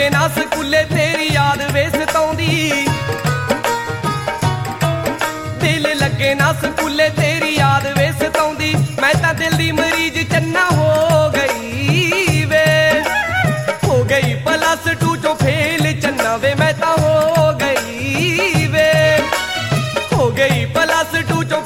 ਲੱਗੇ ਨਾ ਸਕੂਲੇ ਤੇਰੀ ਯਾਦ ਵੇ ਸਤਾਉਂਦੀ ਦਿਲ ਲੱਗੇ ਨਾ ਸਕੂਲੇ ਤੇਰੀ ਯਾਦ ਵੇ ਸਤਾਉਂਦੀ ਮੈਂ ਤਾਂ ਦਿਲ ਦੀ ਮਰੀਜ਼